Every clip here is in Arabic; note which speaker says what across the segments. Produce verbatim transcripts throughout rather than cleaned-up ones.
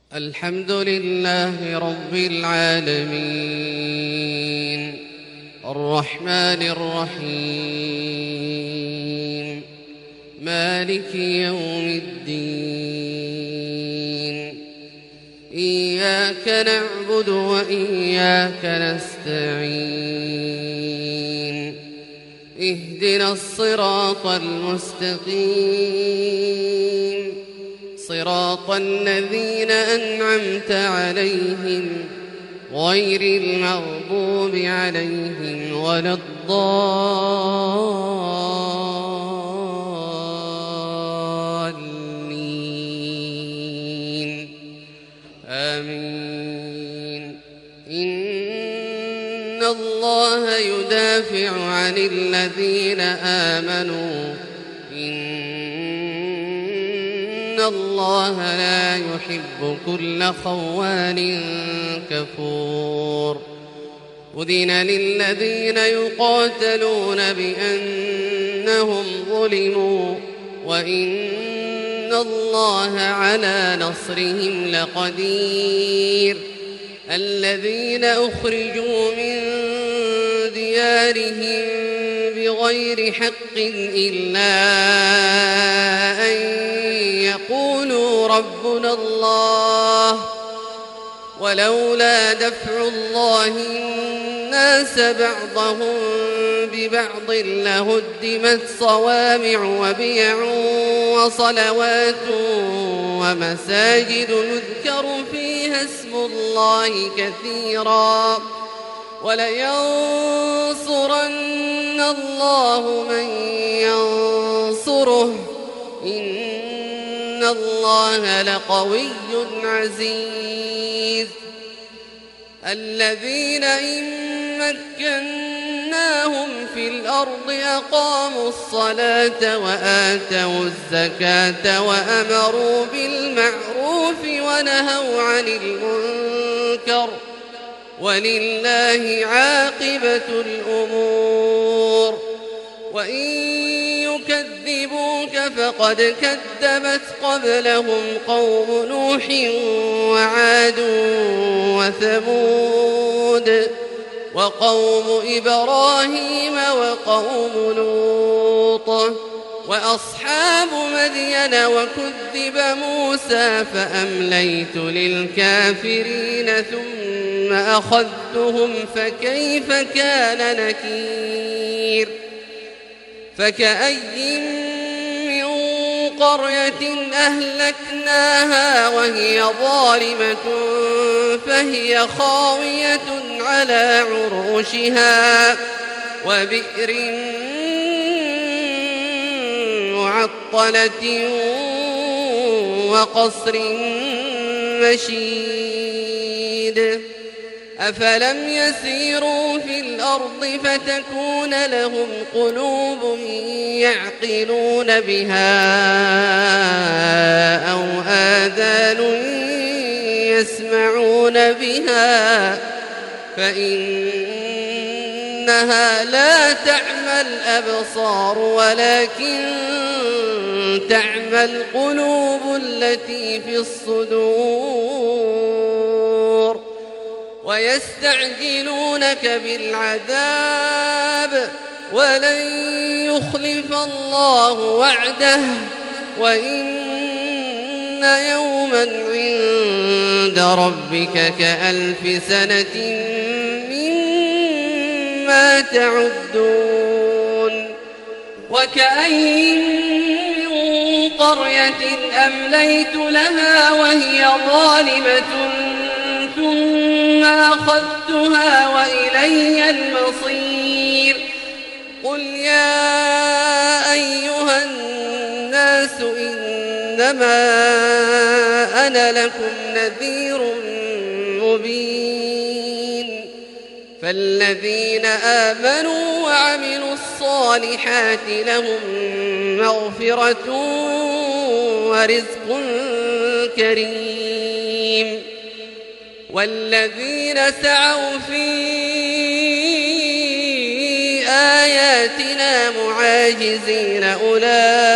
Speaker 1: الحمد لله رب العالمين الرحمن الرحيم مالك يوم الدين إياك نعبد وإياك نستعين اهدنا الصراط المستقيم صراط الذين أنعمت عليهم غير المغضوب عليهم ولا الضالين آمين. إن الله يدافع عن الذين آمنوا إن الله لا يحب كل خوان كفور. أذن للذين يقاتلون بأنهم ظلموا وإن الله على نصرهم لقدير. الذين أخرجوا من ديارهم بغير حق إلا أن يقولوا ربنا الله ولولا دفع الله الناس بعضهم ببعض لهدمت صوامع وبيع وصلوات ومساجد يذكر فيها اسم الله كثيرا ولينصرن الله من ينصره إن الله لقوي عزيز. الذين إن مكناهم في الأرض أقاموا الصلاة وآتوا الزكاة وأمروا بالمعروف ونهوا عن المنكر ولله عاقبة الأمور. وإن يكذبوك فقد كذبت قبلهم قوم نوح وعاد وثمود وقوم إبراهيم وقوم لوط وأصحاب مدين وكذب موسى فأمليت للكافرين ثم أخذتهم فكيف كان نكير. فكأي من قرية أهلكناها وهي ظالمة فهي خاوية على عروشها وبئر معطلة وقصر مشيد. أفلم يسيروا في الأرض فتكون لهم قلوب يعقلون بها أو آذان يسمعون بها فإنها لا تعمى الأبصار ولكن تعمى القلوب التي في الصدور. ويستعجلونك بالعذاب ولن يخلف الله وعده وإن يوما عند ربك كألف سنة مما تعدون. وكأين من قرية أمليت لها وهي ظالمة ثم أخذتها وإلي المصير. قل يا أيها الناس إنما أنا لكم نذير مبين. فالذين آمنوا وعملوا الصالحات لهم مغفرة ورزق كريم. والذين سعوا في آياتنا معاجزين أولئك. أولئك أصحاب الجحيم.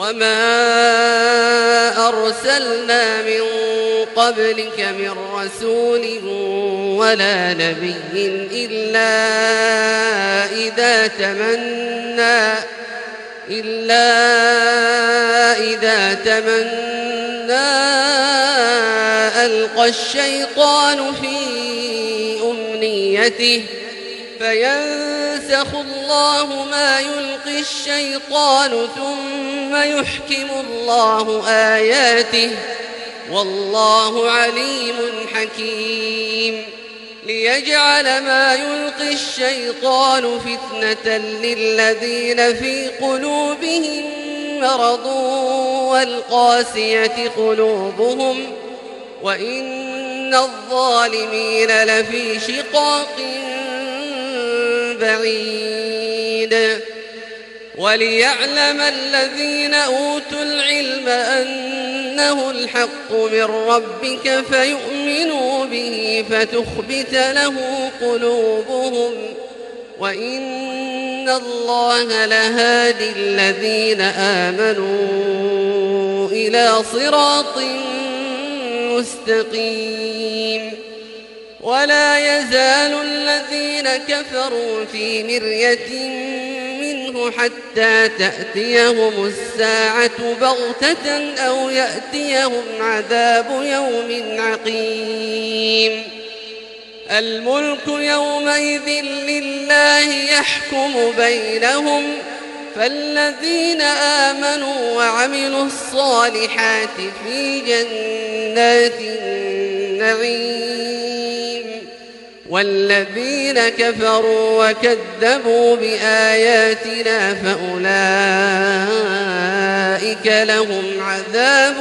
Speaker 1: وما أرسلنا من قبلك من رسول ولا نبي إلا إذا تمنى إلا إذا تمنى ألقى الشيطان في أمنيته فينسخ الله ما يلقي الشيطان ثم يحكم الله آياته والله عليم حكيم ليجعل ما يلقي الشيطان فتنة للذين في قلوبهم مرض والقاسية قلوبهم وإن الظالمين لفي شقاق بعيد وليعلم الذين أوتوا العلم أنه الحق من ربك فيؤمنوا به فتخبت له قلوبهم وإن الله لهادي الذين آمنوا إلى صراط مستقيم ولا يزال الذين كفروا في مرية منه حتى تأتيهم الساعة بغتة أو يأتيهم عذاب يوم عقيم الملك يومئذ لله يحكم بينهم فالذين آمنوا وعملوا الصالحات في جنات النعيم والذين كفروا وكذبوا بآياتنا فأولئك لهم عذاب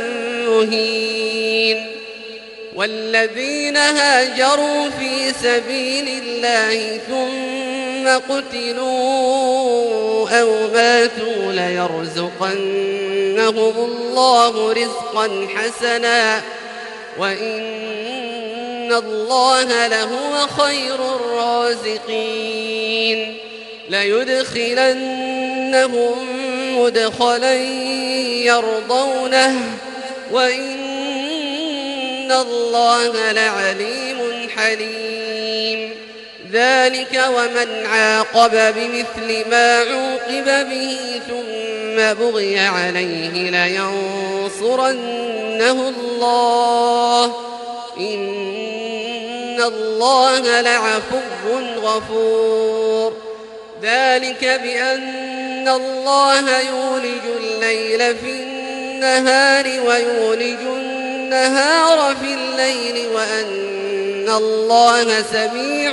Speaker 1: مهين والذين هاجروا في سبيل الله ثم قتلوا أو ماتوا ليرزقنهم الله رزقا حسنا وإن الله لهو خير الرازقين ليدخلنهم مدخلا يرضونه وإن الله لعليم حليم ذلك ومن عاقب بمثل ما عوقب به ثم بغي عليه لينصرنه الله إن الله لعفو غفور ذلك بأن الله يولج الليل في النهار ويولج النهار في الليل وأن الله سميع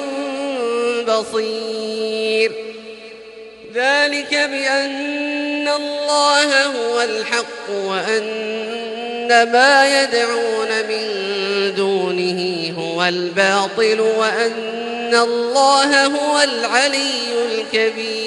Speaker 1: بصير ذلك بأن الله هو الحق وأن ما يدعون من دونه هو الباطل وأن الله هو العلي الكبير